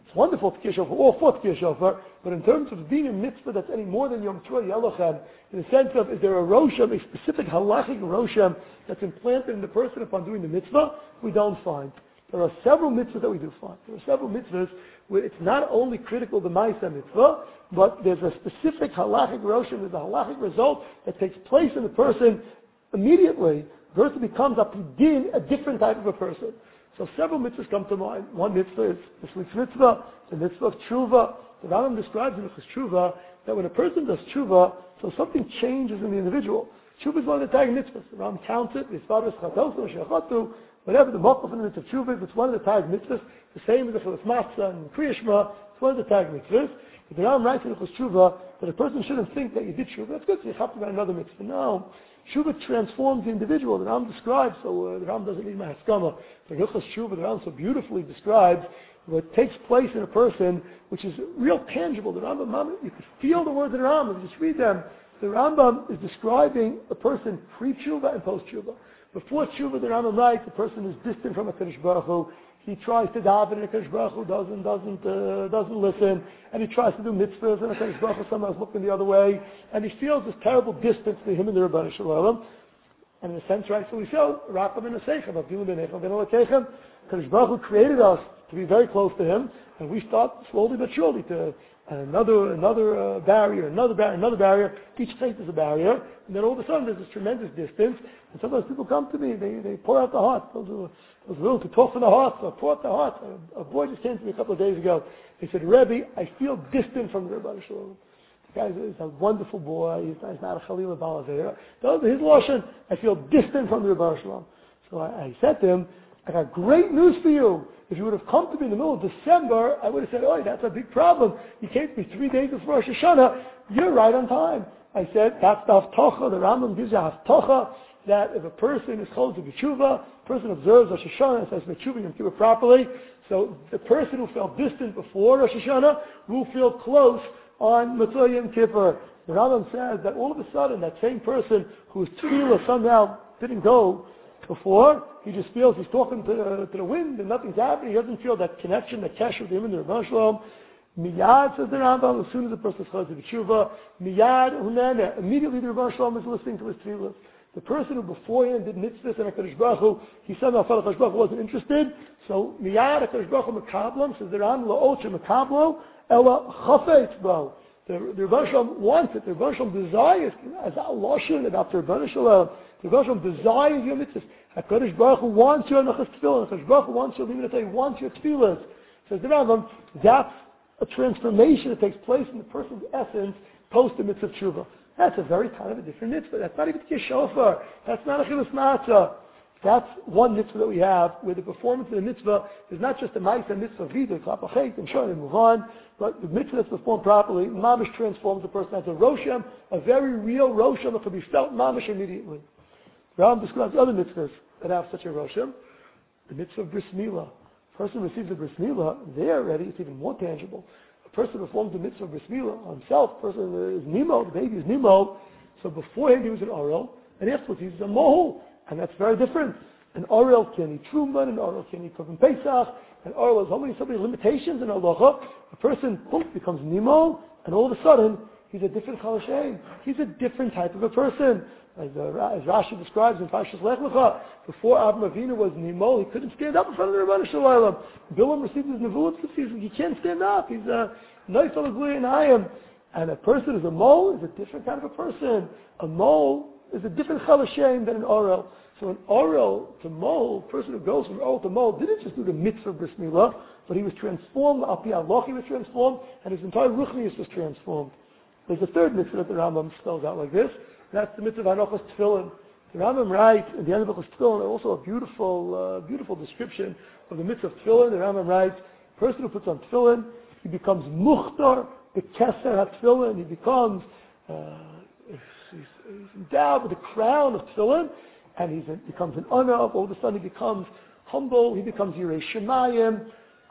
It's wonderful to Tkiyah Shofar, all for Tkiyah Shofar, but in terms of being a mitzvah that's any more than Yom Kippur Yelochem, in the sense of, is there a rosham, a specific halachic rosham that's implanted in the person upon doing the mitzvah? We don't find. There are several mitzvahs that we do find. There are several mitzvahs where it's not only critical the Ma'aseh mitzvah, but there's a specific halachic rosham, there's a halachic result that takes place in the person immediately. The person becomes a different type of a person. So several mitzvahs come to mind. One mitzvah is this week's mitzvah, the mitzvah of tshuva. The Rambam describes in Hilchos Tshuva that when a person does tshuva, so something changes in the individual. Tshuva is one of the tag mitzvahs. The Rambam counts it, whatever the mokaf in the mitzvah of tshuva is, it's one of the tag mitzvahs. The same as the Chilas Matzah and Kriya Shema, it's one of the tag mitzvahs. But the Rambam writes in Hilchos Tshuva that a person shouldn't think that you did tshuva, that's good, so you have to write another mitzvah. No. Tshuva transforms the individual. The Rambam describes, so the Rambam doesn't need my haskama. But Hilchos Tshuva, the Rambam so beautifully describes what takes place in a person, which is real tangible. The Rambam, you can feel the words of the Rambam. You just read them. The Rambam is describing a person pre-tshuva and post-tshuva. Before tshuva, the Rambam writes, the person is distant from HaKadosh Baruch Hu. He tries to daven, and HaKadosh Baruch Hu doesn't listen, and he tries to do mitzvahs, and HaKadosh Baruch Hu somehow is looking the other way, and he feels this terrible distance between him and the Rebbeinu Shalom. And in a sense, right, so we feel, Rakam and Asechem, Avdil B'nechem, Ben Alakechem. HaKadosh Baruch Hu created us to be very close to him, and we start slowly but surely to another barrier. Each place is a barrier, and then all of a sudden there's this tremendous distance. And sometimes people come to me, they pour out the heart. Those willing to talk from the heart, so pour out the heart. A boy just came to me a couple of days ago. He said, Rebbe, I feel distant from the Rebbeinu Shalom. The guy is a wonderful boy. He's not a Chalil Balazer. His lashon, I feel distant from the Rebbeinu Shalom. So I said to him, I got great news for you. If you would have come to me in the middle of December, I would have said, oh, that's a big problem. You came to me 3 days before Rosh Hashanah. You're right on time. I said, that's the Haftocha. The Rambam gives you Haftocha that if a person is called to B'tshuva, a person observes Rosh Hashanah and says B'tshuva and Kippur properly, so the person who felt distant before Rosh Hashanah will feel close on Matzah Yom Kippur. The Rambam says that all of a sudden, that same person whose tefillah somehow didn't go before, he just feels he's talking to the wind and nothing's happening. He doesn't feel that connection, that cash with him and the Rebbeinu Shalom. Miyad, says the Rambam, as soon as the person is called to B'tshuva, miyad hunana, immediately the Rebbeinu Shalom is listening to his tefillah. The person who beforehand did mitzvahs and HaKadosh Baruch Hu, he somehow felt HaKadosh Baruch Hu wasn't interested. So miyad HaKadosh Baruch Hu mekablam, says the Rambam, la'ot shemekablo, ela chafetz bo. The Rebbeinu Shalom wants it. The Rebbeinu Shalom desires, as a lashon about the Rebbeinu Shalom, the Rebbeinu Shalom desires your mitzvahs. HaKadosh Baruch Hu wants your nechas tefillah. HaKadosh Baruch Hu wants your liminatay. He wants your tefillahs. Says the Rambam, that's a transformation that takes place in the person's essence post the mitzvah of tshuva. That's a very kind of a different mitzvah. That's not even Tkiyah Shofar. That's not a Chilas Matzah. That's one mitzvah that we have, where the performance of the mitzvah is not just a Ma'aseh mitzvah, Vida, Klapachet, and Shon, and move on, but the mitzvah that's performed properly, Mamish transforms the person as a Rosham, a very real Rosham that can be felt Mamish immediately. Rambam describes other mitzvahs that have such a Rosham. The mitzvah of Bris Milah. A person receives a Bris Milah, there already it's even more tangible. A person performs the mitzvah of Bris Milah himself, a person is Nemo, the baby is Nemo, so beforehand he was an Orel, and afterwards he's a Mohul. And that's very different. An Orel can eat Truman, an Orel can eat Korban Pesach, an Orel has so many limitations in Halacha. A person, boom, becomes Nemo, and all of a sudden, he's a different Chal Hashem. He's a different type of a person. As Rashi describes in Parshas Lech Lecha, before Avraham Avinu was Nemo, he couldn't stand up in front of the Rebbeinu Shalom. Bilam received his Nevuot, he can't stand up. He's a nice on the and I am. And a person is a mole, is a different kind of a person. A mole is a different Chal Hashem than an Orel. So an Orel to Mol, a person who goes from Orel to Mol, didn't just do the mitzvah of Bris Milah, but he was transformed, Al Pi Allah, he was transformed, and his entire Ruchnius was transformed. There's a third mitzvah that the Rambam spells out like this. That's the mitzvah of Hanochas Tefillin. The Rambam writes, at the end of Hanochas Tefillin, also a beautiful description of the mitzvah of Tefillin. The Rambam writes, the person who puts on Tefillin, he becomes Muchtar, the Keser HaTefillin, he becomes, he's endowed with the crown of Tefillin, and he becomes an honor. All of a sudden he becomes humble, he becomes Yirei Shemayim,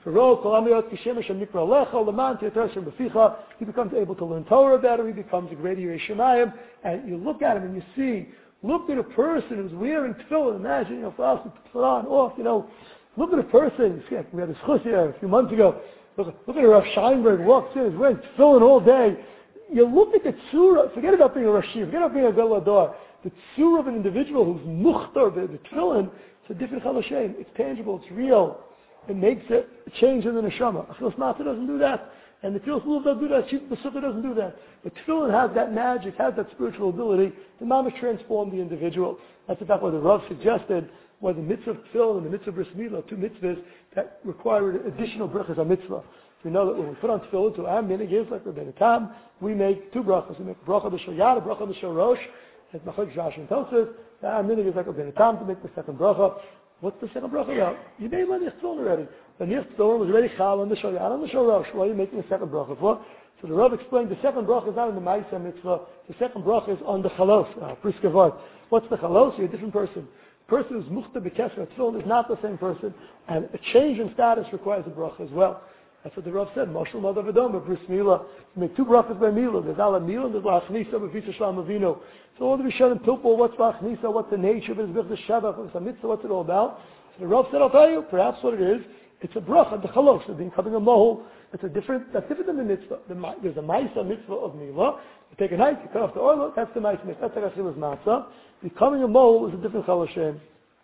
he becomes able to learn Torah better, he becomes a great Yirei Shemayim, and you look at him and you see, look at a person who's wearing tefillin, imagine, for us to put on, off, look at a person, we had this chus here a few months ago, Look at Rav Scheinberg walks in, he's wearing tefillin all day. You look at the tzura, forget about being a Rashi, forget about being a Galador. The tzura of an individual who's mukhtar, the tefillin, it's a different chalashem. It's tangible, it's real. It makes a change in the neshama. Achilas matzah doesn't do that. And the tefillin lulav doesn't do that. Shit b'sukkah doesn't do that. The tefillin has that magic, has that spiritual ability to mamish transform the individual. That's in fact what the Rav suggested was the mitzvah of tefillin and the mitzvah of bris milah, two mitzvahs that require additional brachas on mitzvah. We know that when we put on tefillin to our minhag, like Rebbeinu Tam, we make two brachas. We make a bracha b'shal yad, a bracha b'shal rosh. As Machlokes Rashi and Tosfos, our minhag is like Rebbeinu Tam to make the second bracha. What's the second bracha about? You made maniach tefillin already. The maniach tefillin was already chal on the shal yad, on the shal rosh. Why are you making the second bracha for? So the Rav explained the second bracha is not in the Ma'aseh mitzvah. The second bracha is on the chalos, brisker vart. What's the chalos? You're a different person. The person who's muchta b'kesher tefillin is not the same person, and a change in status requires a bracha as well. That's what the Rav said. Moshel Madav Adom, Bris Milah. You make two brachas by Milah. There's Ala Milah and there's La'achnisa, B'vitza Shlam Avinu. So all the Rishonim Pilpul, what's La'achnisa, what's the nature of it, the Shabbat, what's the mitzvah, what's it all about? So the Rav said, I'll tell you, perhaps what it is, it's a bracha, the chalos, of becoming a mohel. That's different than the mitzvah. There's a Ma'isa mitzvah of Milah. You take a knife, you cut off the oil, that's the Ma'isa mitzvah. That's like Achilas Matzah. Becoming a mohel is a different chalashem.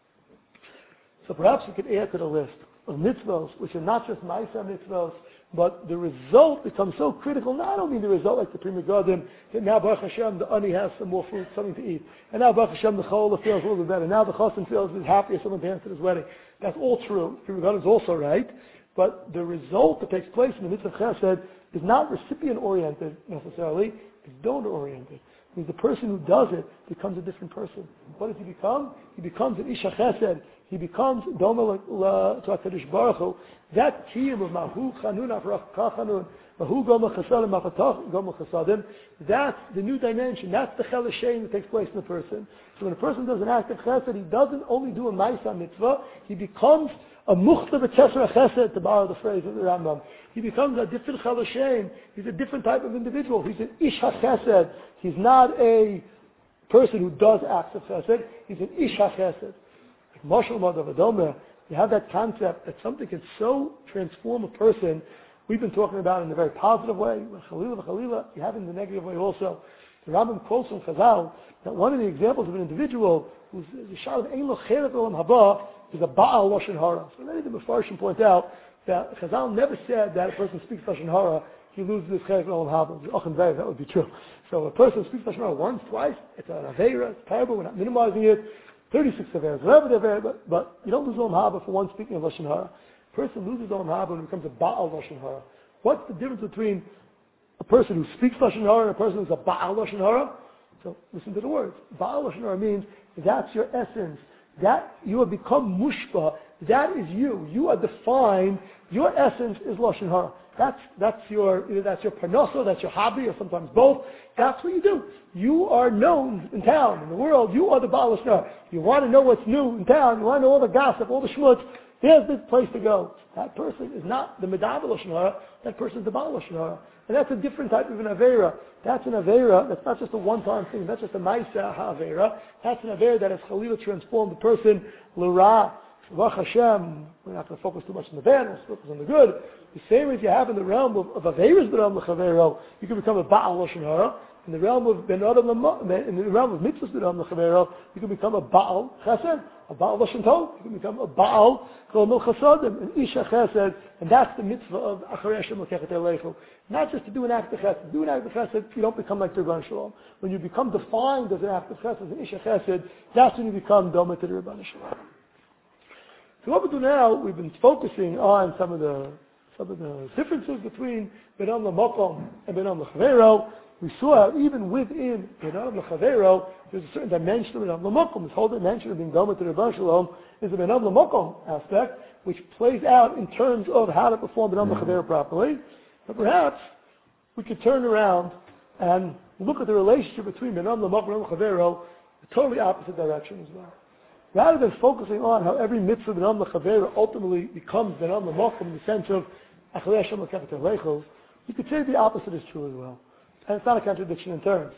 So perhaps we could add to the list of mitzvahs, which are not just Ma'isa mitzvahs, but the result becomes so critical. Now, I don't mean the result like the Pri Megadim, that now Baruch Hashem, the ani has some more food, something to eat. And now Baruch Hashem, the cholah feels a little bit better. Now the chosin feels he's happy if someone danced at his wedding. That's all true. Pri Megadim is also right. But the result that takes place in the mitzvah chesed is not recipient-oriented necessarily, it's donor-oriented. It means the person who does it becomes a different person. What does he become? He becomes an isha chesed. He becomes doma to HaKadosh Baruch Hu. That team of mahu chanun afrach kachanun, mahu goma chasadim afatach goma chasadim, that's the new dimension. That's the chel that takes place in the person. So when a person does an act of chesed, he doesn't only do a ma'isa mitzvah, he becomes a muchta b'kesra chesed, to borrow the phrase of the Rambam. He becomes a different chel Hashem. He's a different type of individual. He's an ish chesed. He's not a person who does acts of chesed. He's an ish chesed. Moshel Madav Adom, you have that concept that something can so transform a person. We've been talking about it in a very positive way. Chalila, you have it in the negative way also. The Rambam quotes from Chazal that one of the examples of an individual who's the shar of Ein Lo Cheret Olam Haba is a Baal Lashon Hara. So many of the Mefarshim point out that Chazal never said that a person speaks Lashon Hara, he loses his Cheret Olam Haba. That would be true. So a person speaks Lashon Hara once, twice, it's an Aveira, it's terrible, we're not minimizing it. 36 Averas, whatever the Avera, but you don't lose Olam Haba for one speaking of Lashon Hara. A person loses Olam Haba when it becomes a Baal Lashon Hara. What's the difference between a person who speaks Lashon Hara and a person who's a Baal Lashon Hara? So listen to the words. Baal Lashon Hara means that's your essence. That you have become mushba. That is you. You are defined. Your essence is Lashon Hara. That's your parnasa, that's your hobby, or sometimes both. That's what you do. You are known in town, in the world. You are the Baal Lashon Hara. You want to know what's new in town. You want to know all the gossip, all the schmutz. There's the place to go. That person is not the Medav Lashon Hara. That person is the Baal Lashon Hara. And that's a different type of an Avera. That's an Avera. That's not just a one-time thing. That's just a Ma'isa HaAvera. That's an Avera that has Chalila transformed the person L'ra. Baruch Hashem, we're not going to focus too much on the bad, we'll focus on the good. The same as you have in the realm of Averis B'Ram L'Chavero, you can become a Baal Lashon Hara. In the realm of Ben Adam, in the realm of Mitzvahs B'Ram L'Chavero, you can become a Baal Chesed, a Baal Lashon Tov. You can become a Baal Chol Chasadim, an Isha Chesed, and that's the mitzvah of Acharei Hashem L'Kechet Eilechu. Not just to do an act of Chesed. Do an act of Chesed, you don't become like the Rebbeinu Shalom. When you become defined as an act of Chesed, an Isha Chesed, that's when you become Doma to the Rebbeinu Shalom. So what we do now, we've been focusing on some of the differences between Ben Adam L'Makom and Ben Adam L'Chavero. We saw how even within Ben Adam L'Chavero, there's a certain dimension of Ben Adam L'Makom. This whole dimension of being Doma to the Rebbeinu Shalom is the Ben Adam L'Makom aspect, which plays out in terms of how to perform Ben Adam L'Chavero properly. But perhaps we could turn around and look at the relationship between Ben Adam L'Makom and Ben Adam L'Chavero, the totally opposite direction as well. Rather than focusing on how every mitzvah Ben Adam L'Chavero ultimately becomes Ben Adam L'Makom in the sense of Acharei Hashem L'Kechet Eilechu, you could say the opposite is true as well. And it's not a contradiction in terms.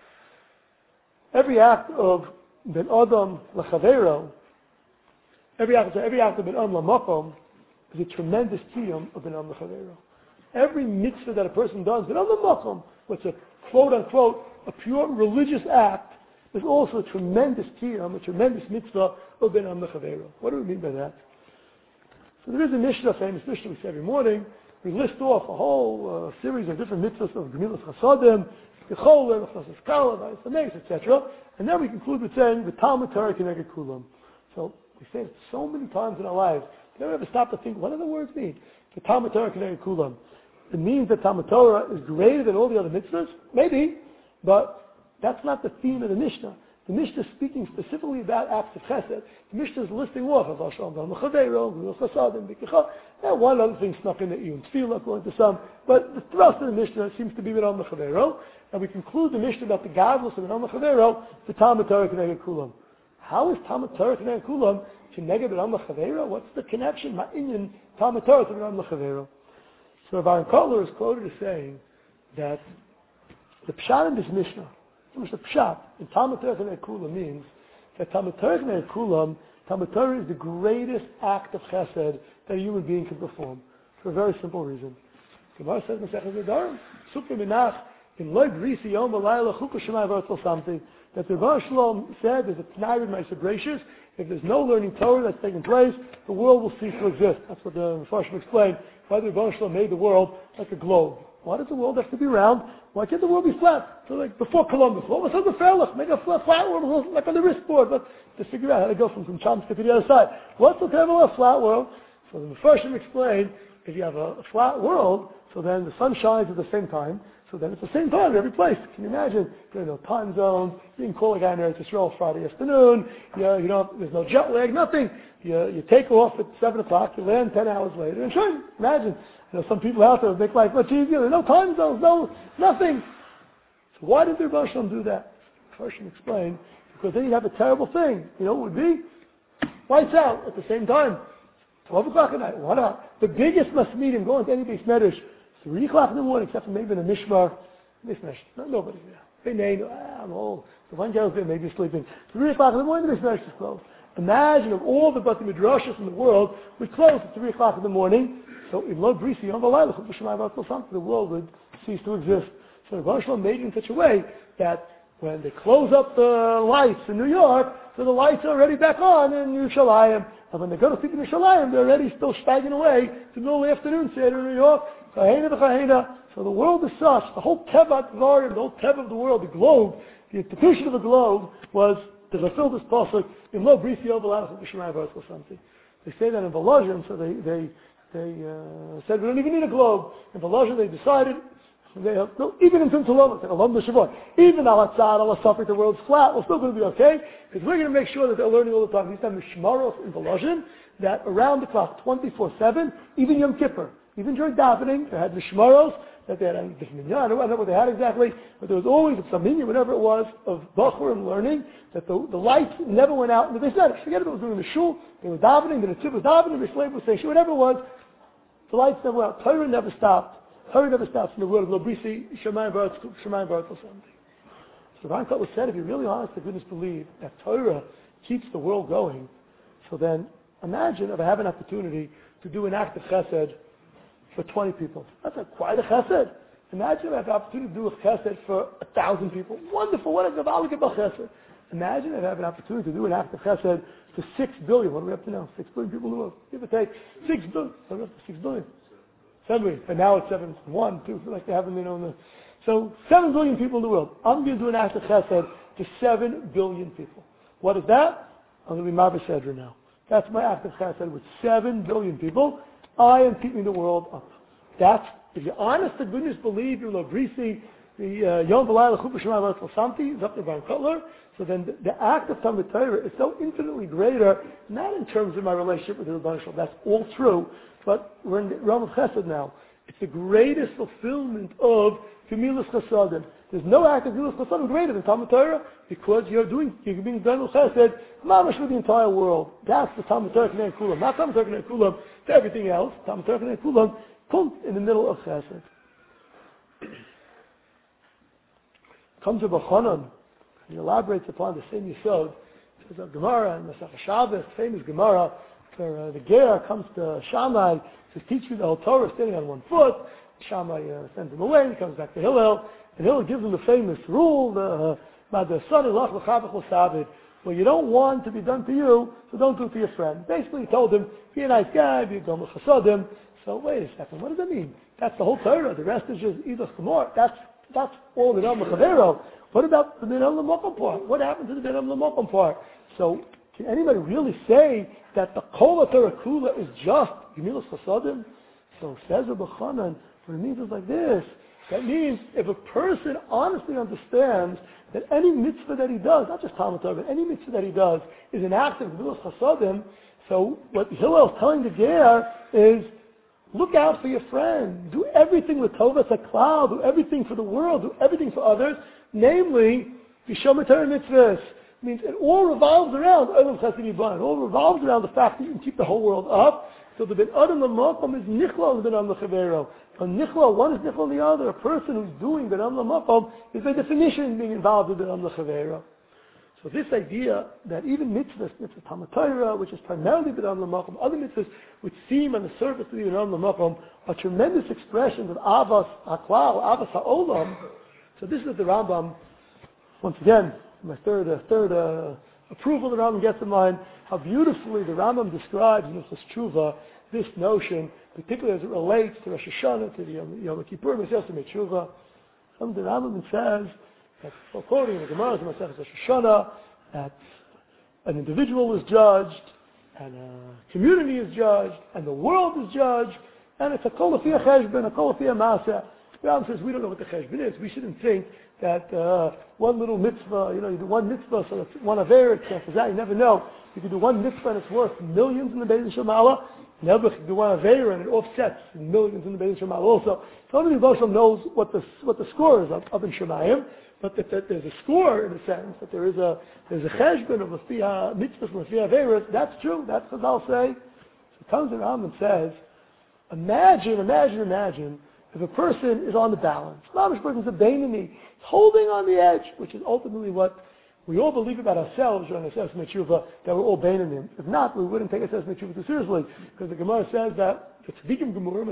Every act of Ben Adam L'Chavero, every act of Ben Adam L'Makom, is a tremendous tiyum of Benam L'Chaveiro. Every mitzvah that a person does, Benam L'Makom, what's a quote-unquote, a pure religious act, is also a tremendous tiyum, a tremendous mitzvah of Benam L'Chaveiro. What do we mean by that? So there is a Mishnah, a famous Mishnah we say every morning. We list off a whole series of different mitzvahs of Gemilas Chasadim, Yecholim, Chasas Kala, Vayis Hameis, etc. And then we conclude with saying, the Talmud Torah Keneged Kulam. So we say it so many times in our lives. We never ever stop to think, what do the words mean? The Talmud Torah Keneged Kulam. It means that Talmud Torah is greater than all the other mitzvahs? Maybe, but that's not the theme of the Mishnah. The Mishnah is speaking specifically about acts of chesed. The Mishnah is listing off of Hashem, Gemilas Chasadim, Bikicha. And one other thing snuck in the Iyun Tefillah, according to some. But the thrust of the Mishnah seems to be Benam L'Chaveiro. And we conclude the Mishnah about the godless of Benam L'Chaveiro, the Talmud Torah Keneged Kulam. How is Talmud Torah Keneged Kulam Keneged Benam L'Chaveiro? What's the connection? Ma'inyan Talmud Torah to Benam L'Chaveiro. So Rav Kotler is quoted as saying that the pshat in this Mishnah, the pshat in Talmud Torah Keneged Kulam means that Talmud Torah Keneged Kulam, Talmud Torah is the greatest act of chesed that a human being can perform for a very simple reason. Gemara says in Masechet Nedarim, Super Minach, in Loi Grisi Yom Alayla Chukah Shemai V'Artzal something that the Rebbe Shalom said there's a Tnai with Ma'aser Bereishis. If there's no learning Torah that's taking place, the world will cease to exist. That's what the Mepharshim explained. Why the Rebbe Shalom made the world like a globe. Why does the world have to be round? Why can't the world be flat? So like before Columbus, what was the Fairlock? Make a flat world like on the wristboard, but to figure out how to go from Chomsky to the other side. What's the terrible a flat world? So the Mepharshim explained, if you have a flat world, so then the sun shines at the same time, so then it's the same time in every place. Can you imagine? There's no time zone. You can call a guy in Eretz Yisrael Friday afternoon. There's no jet lag, nothing. You take off at 7 o'clock, you land 10 hours later, and sure, imagine. Some people out there make life much easier. There's no time zones, nothing. So why did the Rebbe Shalom do that? First, explain, because then you'd have a terrible thing. You know what it would be? Lights out at the same time. 12 o'clock at night. What not? The biggest masmidim going to any base medrash, 3 o'clock in the morning, except for maybe in a mishmar. Nobody's there. I'm old. The one guy's there, maybe sleeping. 3 o'clock in the morning, the mishmar is closed. Imagine if all the Bati Midrashas in the world would close at 3 o'clock in the morning. So in Lo Brisi Yom V'Layla, the world would cease to exist. So the Rebbe Shalom made it in such a way that when they close up the lights in New York, so the lights are already back on in Yerushalayim. And when they go to sleep in Yerushalayim, they're already still staggering away to the middle of the afternoon, say in New York. So the world is such, the whole Teva Dvarim, the whole Teva of the world, the globe, the institution of the globe was to fulfill this pasuk in Lo Brisi Yom V'Layla or something. They say that in Volozhin, so they said we don't even need a globe. In Volozhin they decided, even in Tintalom, even Al-Hatzad, Al-Asafik, the world's flat, we're still going to be okay, because we're going to make sure that they're learning all the time. These time Mishmaros in Volozhin, that around the clock, 24/7, even Yom Kippur, even during davening, they had Mishmaros, that they had a different minyan. I don't know what they had exactly, but there was always some minyan, whatever it was, of Bachurim learning, that the lights never went out. And they said, forget it was doing the shul, they were davening, the Netziv was davening, the slave was saying, whatever it was, the lights never went out. Torah never stopped. Torah never stops in the world of Lo Brisi, Shemayim V'Aretz or something. So Rav Kotler said, if you really honest to goodness believe that Torah keeps the world going, so then imagine if I have an opportunity to do an act of chesed for 20 people. That's quite a chesed. Imagine if I have the opportunity to do a chesed for 1,000 people. Wonderful, what a gavalik about chesed. Imagine if I have an opportunity to do an act of chesed for 6 billion. What are we up to now? 6 billion people in the world. Give or take. 6 billion. What are we up to? 6 billion. 7 billion. And now it's 7, 1, 2, like they haven't been so 7 billion people in the world. I'm going to do an act of chesed to 7 billion people. What is that? I'm going to be Marva Sedra now. That's my act of chesed with 7 billion people. I am keeping the world up. That's, if you're honest to goodness believe you're Lo Brisi, the Yom V'Layla Chuppah Shemayim V'Aretz Samti is up to Rav Kotler. So then the act of Talmud Torah is so infinitely greater, not in terms of my relationship with the Rebbe Shalom, that's all true, but we're in the realm of chesed now. It's the greatest fulfillment of Gemilas Chasadim. There's no act of Gemilas Chasadim greater than Talmud Torah, because you're being done with chesed, mamash with the entire world. That's the Talmud Torah Keneged Kulam. Not Talmud Torah Keneged Kulam to everything else. Talmud Torah Keneged Kulam, in the middle of chesed. Comes to Bachanan, he elaborates upon the same Yisod. There's a Gemara in Masech Shabbos, famous Gemara, where the Ger comes to Shammai to teach you the whole Torah standing on one foot. Shammai sends him away, he comes back to Hillel, and Hillel gives him the famous rule, well, you don't want to be done to you, so don't do it to your friend. Basically, he told him, be a nice guy, be a Gomel Chasodim. So wait a second, what does that mean? That's the whole Torah. The rest is just Eidos Gemor. That's all the Ram Chavero. What about the Binam L'Mokom part? What happened to the Binam L'Mokom part? So can anybody really say that the Kol Torah Kula is just Gemilas Chasodim? So says Rabbi Chanan, what it means is like this. That means if a person honestly understands that any mitzvah that he does, not just Talmud Torah, but any mitzvah that he does is an act of Gemilas Chasodim, so what Hillel is telling the Ger is, look out for your friend. Do everything with Tovas HaKlal. Do everything for the world. Do everything for others. Namely, Yishom Torah mitzvahs. Means it all revolves around Olam Chesed Yibon. It all revolves around the fact that you can keep the whole world up. So the Ben Adam L'Makom is Nichla and Ben Adam L'Chavero. On Nichla, one is Nichla and the other. A person who's doing Ben Adam L'Makom is by definition being involved in Ben Adam L'Chavero. So this idea that even mitzvahs, Talmud Torah, which is primarily Ben Adam L'Makom, other mitzvahs which seem on the surface to be Ben Adam L'Makom, are tremendous expressions of Avas HaKlal, Avas HaOlam. So this is the Rambam, once again, my third approval the Rambam gets in mind, how beautifully the Rambam describes in Hilchos Tshuva this notion, particularly as it relates to Rosh Hashanah, to the Yom Kippur, Masechet Tshuva. The Rambam says that, quoting the Gemara, the Masechet Rosh Hashanah, that an individual is judged, and a community is judged, and the world is judged, and it's a kol lefiyah cheshbon, a kol lefiyah maaseh. The Rambam says we don't know what the cheshbon is. We shouldn't think that one little mitzvah, you do one mitzvah, so it's one aver, it's that. You never know. You can do one mitzvah and it's worth millions in the Beis Shemala. Never can do one aver and it offsets millions in the Beis Shemala also. So only Rosh knows what the score is of in Shemayim, but that there's a score in the sense that there's a cheshbon of lefiyah mitzvahs and lefiyah averas. That's true. That's what I'll say. So comes the Rambam and says, imagine if a person is on the balance. Mamish person's a Beinoni, holding on the edge, which is ultimately what we all believe about ourselves during Aseret Tshuva, that we're all Beinonim. If not, we wouldn't take Aseret Tshuva too seriously, because the Gemara says that the Tzadikim Gemurim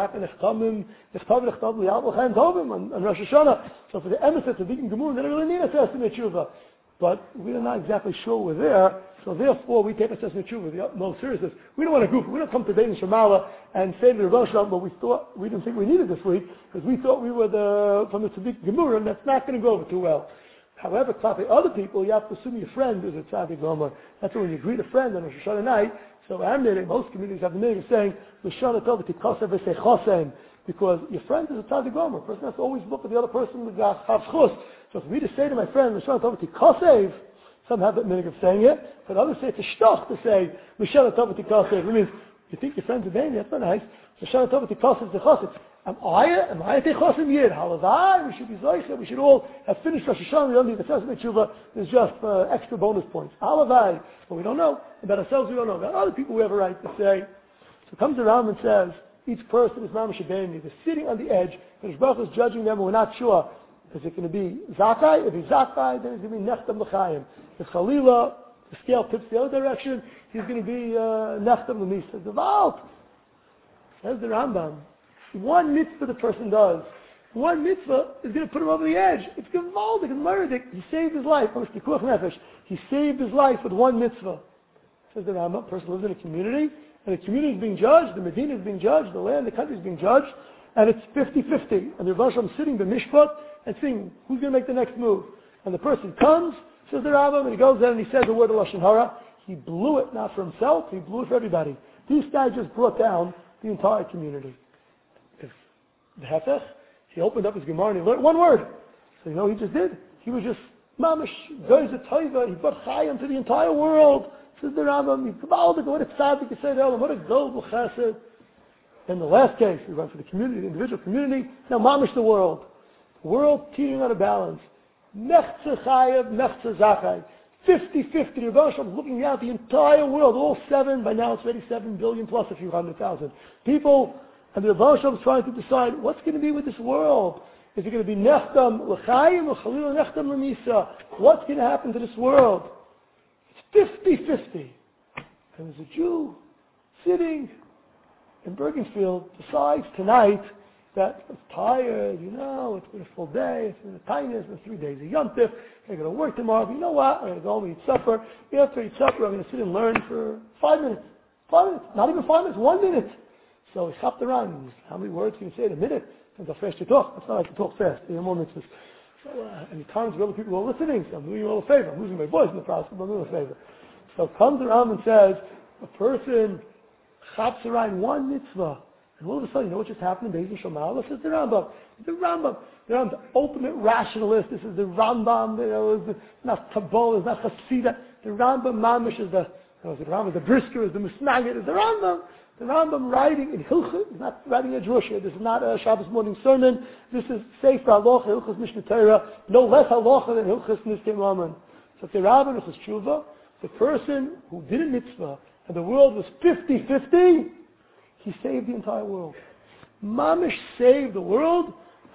on Rosh Hashanah. So for the emes of Tzadikim Gemurim, they don't really need Aseret Tshuva. But we're not exactly sure we're there, so therefore we take Aseret Tshuva with the utmost seriousness. We don't want to goof. We don't come to Bein Shemala and say to the Rosh Hashanah, but we didn't think we needed this week, because we thought we were from the Tzaddik Gemurim. That's not going to go over too well. However, for other people, you have to assume your friend is a Tzaddik Gomer. That's when you greet a friend on Rosh Hashanah night. So most communities have the meaning of saying, L'shana tov v'tikosev v'seichosem, because your friend is a Tzaddik Gomer. A person has to always look at the other person with chus. So for me to say to my friend, L'shana tov v'tikosev, some have that meaning of saying it, but others say it's a shtoch to say, L'shana tov v'tikosev. It means, you think your friend's a baby, that's not nice. L'shana tov v'tikosev v'chosem. Am I a techosim yid? Halavai, we should be zoicha, we should all have finished Rosh Hashanah, we don't need the Aseret Tshuva, there's just extra bonus points. Halavai, but we don't know. About ourselves we don't know. About other people we have a right to say. So it comes around and says, each person is mamash beini. They're sitting on the edge, and His Baruch is judging them, and we're not sure. Is it going to be Zakai? If he's Zakai, then it's going to be Nechtam L'chaim. If Chalila, the scale tips the other direction, he's going to be Nechtam L'misa. Devalt. Says the Rambam. One mitzvah the person does, one mitzvah is going to put him over the edge. It's gewaldig, it's murderdik. He saved his life. He saved his life with one mitzvah. Says the Rambam, a person lives in a community, and the community is being judged, the Medina is being judged, the land, the country is being judged, and it's 50-50. And the Rosh Hashanah is sitting the mishpat and seeing who's going to make the next move. And the person comes, says the Rambam, and he goes there and he says the word of Lashon Hara. He blew it not for himself, he blew it for everybody. This guy just brought down the entire community. The Hefech, he opened up his Gemara and he learned one word. So you know what he just did? He was just, mamish, goes a taiva, he brought chayim to the entire world. Says the Rambam, he kabbal, what a tzaddik, say to Elam, what a global chesed. In the last case, we went for the community, the individual community, now mamish the world. The world teetering on a balance. Mechze chayev, mechze zachai. 50-50, the Rebbe Shalom looking at the entire world, all seven, by now it's already 7 billion plus a few 100,000 people. And the Rebbe Shalom is trying to decide what's going to be with this world. Is it going to be nechtam l'chaim or chalil nechtam l'misa? What's going to happen to this world? It's 50-50. And there's a Jew sitting in Bergenfield, decides tonight that it's tired, it's been a full day, it's been a tightness, it's been 3 days of Yom Tif, I'm going to work tomorrow, but you know what, I'm going to go home and eat supper. After I eat supper, I'm going to sit and learn for 5 minutes. 5 minutes, not even 5 minutes, 1 minute. So he chopped around. How many words can you say in a minute? Depends how fast you talk. It's not like you talk fast. You have more mitzvahs. So, and times where other people are listening, so I'm doing you all a favor. I'm losing my voice in the process, but I'm doing a favor. So comes around and says, a person chops around 1 mitzvah, and all of a sudden, you know what just happened in Beis Shammai? This is the Rambam. The Rambam, the ultimate rationalist. This is the Rambam. It's not Kabbalah, it's not Hasidah. The Rambam Mamish is the Rambam, the Brisker, is the Misnagid, is the Rambam. The Rambam writing in Hilchot, is not writing a drusha. This is not a Shabbos morning sermon. This is Sefer Halacha, Hilchos Mishnah Torah, no less Halacha than Hilchos Nizkei Mammon. So if the Rabbi Hilchos Tshuva, the person who did a mitzvah and the world was 50-50, he saved the entire world. Mamish saved the world.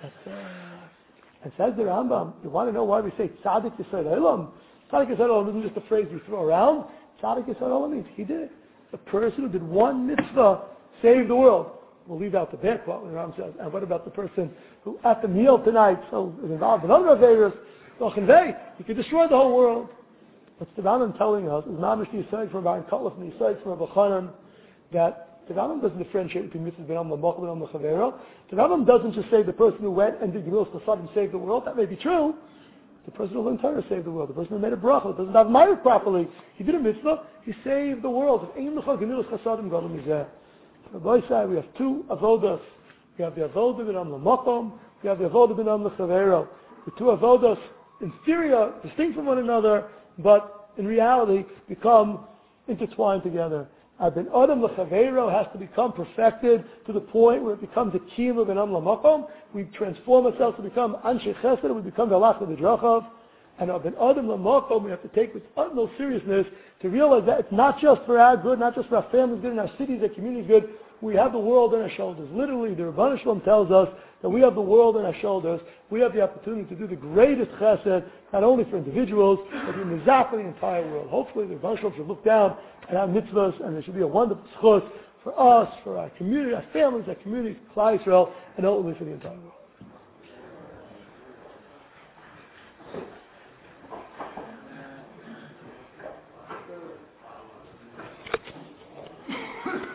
And says the Rambam, you want to know why we say Tzaddik Yisrael Olam? Tzaddik Yisrael Olam isn't just a phrase we throw around. Tzaddik Yisrael Olam means he did it. The person who did 1 mitzvah saved the world. We'll leave out the bad part when the Rambam says, and what about the person who at the meal tonight is involved in other affairs? He could destroy the whole world. What's the Rambam telling us is Mamish the Yisrael from Baron Kotlef and the Yisrael from Rabbi Chanan, that the Rambam doesn't differentiate between mitzvahs ben Am L'Mochel and Am L'Chavero. The Rambam doesn't just say the person who went and did Gemilas Chasadim saved the world. That may be true. The person who learned Torah saved the world. The person who made a bracha, who doesn't have Ma'ariv properly, he did a mitzvah, he saved the world. If Ein L'cha Gemilas Chasadim Gadol Mizeh. So by side we have 2 avodas. We have the avodah ben Am L'Mochel, we have the avodah ben Am L'Chavero. The 2 avodas, inferior, distinct from one another, but in reality become intertwined together. Ben Adam L'Chavero has to become perfected to the point where it becomes a kiyum ben Am L'Makom. We transform ourselves to become Anshe Chesed, we become the Halach V'Drachav. And Ben Adam L'Makom we have to take with utmost seriousness to realize that it's not just for our good, not just for our families good, and our cities, our communities good. We have the world on our shoulders. Literally, the Rebbeinu Shalom tells us that we have the world on our shoulders. We have the opportunity to do the greatest chesed, not only for individuals, but in exactly the entire world. Hopefully, the Rebbeinu Shalom should look down at our mitzvahs, and there should be a wonderful schus for us, for our community, our families, our communities, Klal Yisrael, and ultimately for the entire world.